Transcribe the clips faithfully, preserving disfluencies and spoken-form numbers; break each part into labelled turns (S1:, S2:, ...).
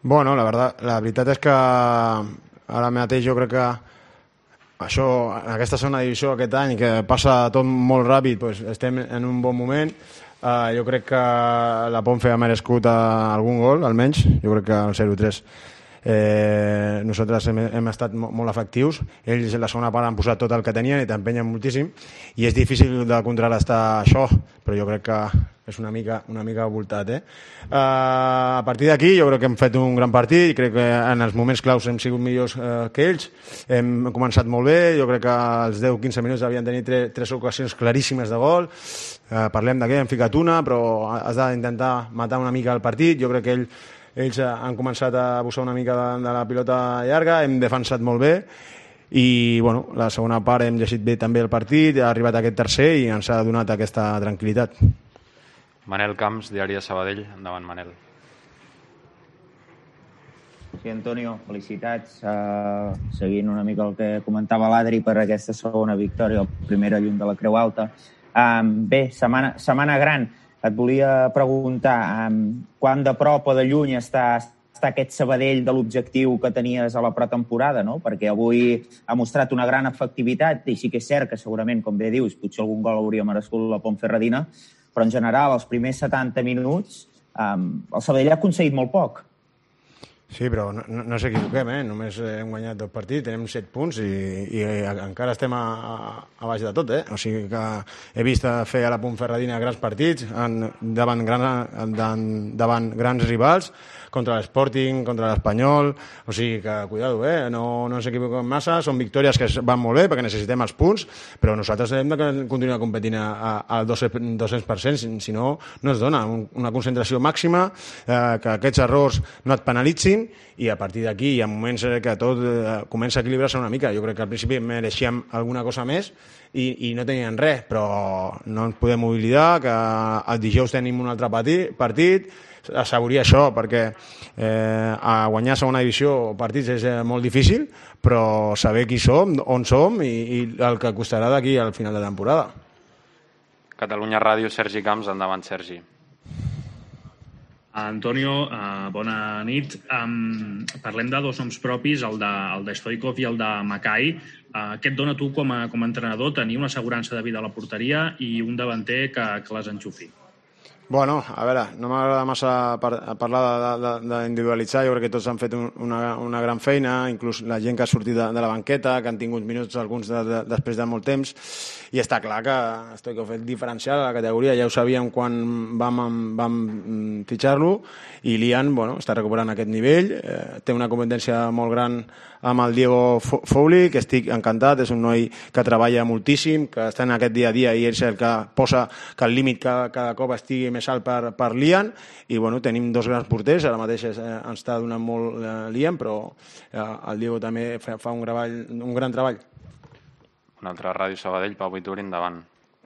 S1: Bueno, la, verdad, la veritat és que ara mateix jo crec que això, en aquesta segona divisió aquest any, que passa tot molt ràpid, doncs estem en un bon moment. Uh, jo crec que la Ponfe ha merescut uh, algun gol, almenys. Jo crec que el zero tres eh, nosaltres hem, hem estat molt efectius. Ells en la segona part han posat tot el que tenien i t'empenyen moltíssim, i és difícil de contrarrestar això, però jo crec que és una mica, una mica voltat. Eh? Uh, a partir d'aquí jo crec que hem fet un gran partit i crec que en els moments claus hem sigut millors uh, que ells. Hem començat molt bé, jo crec que als deu quinze minuts havien tenir tres, tres ocasions claríssimes de gol. Uh, parlem de què, hem ficat una, però has d'intentar matar una mica el partit. Jo crec que ell ells han començat a abusar una mica de, de la pilota llarga, hem defensat molt bé i bueno, la segona part hem llegit bé també el partit, ha arribat aquest tercer i ens ha donat aquesta tranquil·litat.
S2: Manel Camps, Diari de Sabadell. Endavant, Manel.
S3: Sí, Antonio, felicitats. Uh, seguint una mica el que comentava l'Adri per aquesta segona victòria, la primera lluny de la Creu Alta. Um, bé, setmana, setmana gran. Et volia preguntar um, quan de prop o de lluny està, està aquest Sabadell de l'objectiu que tenies a la pretemporada, no? Perquè avui ha mostrat una gran efectivitat i sí que és cert que segurament, com bé dius, potser algun gol hauria merescut la Ponferradina, però en general, els primers setanta minuts, um, el Sabadell ha aconseguit molt poc.
S1: Sí, però no, no, no s'equivoquem, eh? Només hem guanyat dos partits, tenim set punts i, i encara estem a, a, a baix de tot, eh? O sigui que he vist fer a la Ponferradina grans partits en, davant, gran, en, davant grans rivals, contra l'Sporting, contra l'Espanyol, o sigui que, cuidado, eh? No, no ens equivoquem massa, són victòries que van molt bé perquè necessitem els punts, però nosaltres hem de continuar competint al dos cents per cent, si no, no es dona una concentració màxima, eh, que aquests errors no et penalitzin, i a partir d'aquí hi ha moments que tot eh, comença a equilibrar-se una mica. Jo crec que al principi mereixíem alguna cosa més i, i no tenien res, però no ens podem oblidar que el dijous tenim un altre partit, partit assegurir això, perquè eh, a guanyar segona divisió partits és eh, molt difícil, però saber qui som, on som i, i el que costarà d'aquí al final de temporada.
S2: Catalunya Ràdio, Sergi Camps. Endavant, Sergi.
S4: Antonio, uh, bona nit. Um, parlem de dos noms propis, el de, el de Stoikov i el de Mackay. Uh, què et dona tu com a, com a entrenador tenir una assegurança de vida a la porteria i un davanter que, que les enxufi?
S1: Bueno, a veure, no m'agrada massa par parlar d'individualitzar, jo crec que tots han fet un, una, una gran feina, inclús la gent que ha sortit de, de la banqueta, que han tingut minuts alguns de, de, després de molt temps, i està clar que Stoikov és diferencial a la categoria, ja ho sabíem quan vam, vam fitxar-lo, i l'Ian bueno, està recuperant aquest nivell, eh, té una competència molt gran amb el Diego Fouli, que estic encantat, és un noi que treballa moltíssim, que està en aquest dia a dia i és el que posa que el límit cada, cada cop estigui més alt per, per l'Ian, i bueno, tenim dos grans porters, ara mateix eh, ens està donant molt eh, l'Ian, però eh, el Diego també fa, fa un, treball, un gran treball.
S2: Un altre Ràdio Sabadell, Pau Vituri, endavant.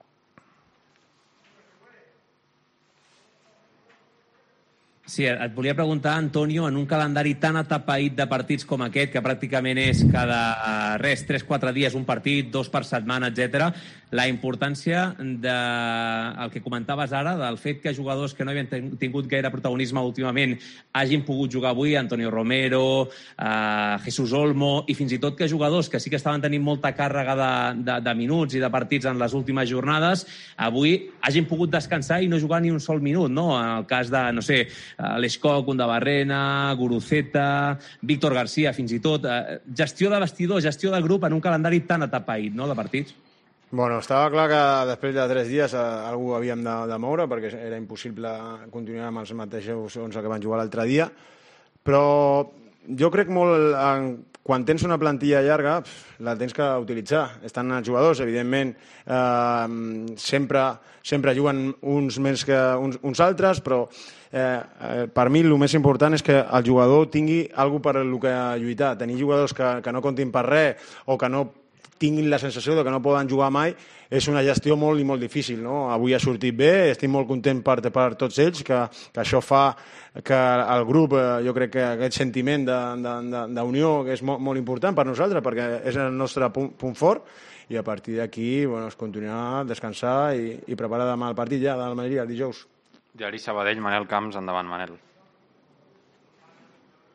S5: Sí, et volia preguntar, Antonio, en un calendari tan atapeït de partits com aquest, que pràcticament és cada res, tres quatre dies un partit, dos per setmana, etcètera, la importància de el que comentaves ara, del fet que jugadors que no havien tingut gaire protagonisme últimament hagin pogut jugar avui, Antonio Romero, eh, Jesús Olmo, i fins i tot que jugadors que sí que estaven tenint molta càrrega de, de, de minuts i de partits en les últimes jornades, avui hagin pogut descansar i no jugar ni un sol minut, no? En el cas de, no sé, l'Escoc, Undabarrena, Guruceta, Víctor García, fins i tot. Gestió de vestidor, gestió de grup en un calendari tan atapeït, no?, de partits.
S1: Bueno, estava clar que després de tres dies algú havíem de, de moure, perquè era impossible continuar amb els mateixos onze que van jugar l'altre dia, però jo crec molt, en, quan tens una plantilla llarga, la tens que utilitzar. Estan els jugadors, evidentment, eh, sempre, sempre juguen uns més que uns, uns altres, però eh, eh, per mi el més important és que el jugador tingui alguna cosa per el que lluitar. Tenir jugadors que, que no comptin per res o que no tinguin la sensació de que no poden jugar mai és una gestió molt i molt difícil, no? Avui ha sortit bé, estic molt content per, per tots ells, que, que això fa que el grup, jo crec que aquest sentiment d'unió és molt, molt important per nosaltres, perquè és el nostre punt, punt fort, i a partir d'aquí bueno, es continuarà a descansar i, i preparar demà el partit ja de l'Almeria el dijous.
S2: Diari Sabadell, Manel Camps, endavant, Manel.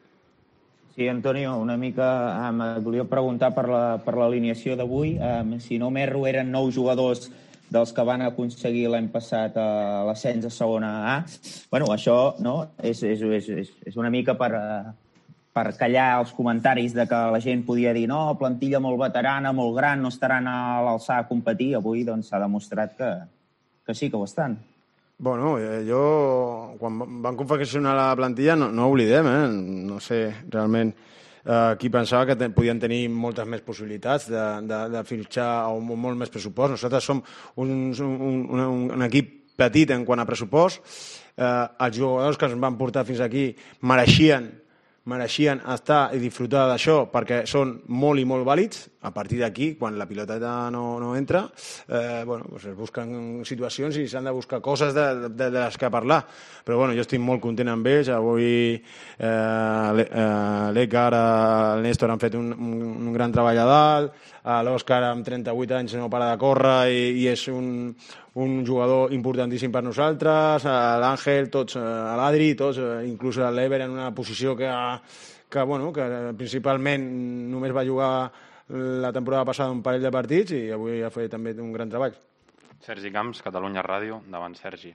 S3: Sí, Antonio, una mica um, et volia preguntar per la, per l'alineació d'avui. Um, si no m'erro, eren nou jugadors dels que van aconseguir l'any passat a l'ascens a segona A. Bueno, això no, és, és, és, és una mica per, per callar els comentaris de que la gent podia dir no, plantilla molt veterana, molt gran, no estaran a l'alçada a competir. Avui doncs, s'ha demostrat que, que sí que ho estan.
S1: Bueno, eh, jo, quan van confeccionar la plantilla, no, no oblidem, eh? No sé, realment, eh, qui pensava que te, podien tenir moltes més possibilitats de, de, de fitxar un, molt més pressupost. Nosaltres som un, un, un, un equip petit en quant a pressupost. Eh, els jugadors que ens van portar fins aquí mereixien mereixien estar i disfrutar d'això perquè són molt i molt vàlids. A partir d'aquí, quan la piloteta no, no entra, eh, bueno, pues es busquen situacions i s'han de buscar coses de, de, de les que parlar. Però bueno, jo estic molt content amb ells. Avui eh, l'Edgar, el Néstor han fet un, un, un gran treball a dalt. L'Òscar amb trenta-vuit anys no para de córrer i, i és un, un jugador importantíssim per nosaltres. L'Àngel, tots, l'Adri, tots, inclús l'Ever en una posició que, que, bueno, que principalment només va jugar la temporada passada un parell de partits i avui ha fet també un gran treball.
S2: Sergi Camps, Catalunya Ràdio, davant Sergi.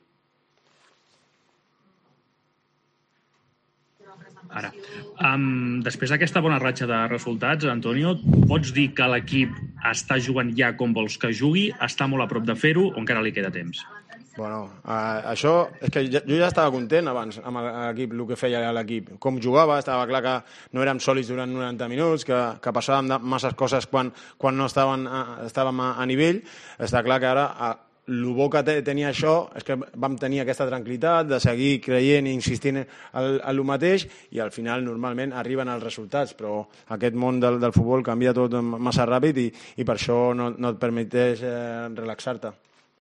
S4: Ara, um, després d'aquesta bona ratxa de resultats, Antonio, pots dir que l'equip està jugant ja com vols que jugui, està molt a prop de fer-ho o encara li queda temps?
S1: Bueno, eh, això és que jo, jo ja estava content abans amb l'equip, el que feia l'equip. Com jugava, estava clar que no érem sòlids durant noranta minuts, que, que passàvem de masses coses quan, quan no estaven, estàvem a, a nivell. Està clar que ara el bo que tenia això és que vam tenir aquesta tranquil·litat de seguir creient i insistint en el mateix i al final normalment arriben els resultats, però aquest món del, del futbol canvia tot massa ràpid i, i per això no, no et permeteix eh, relaxar-te.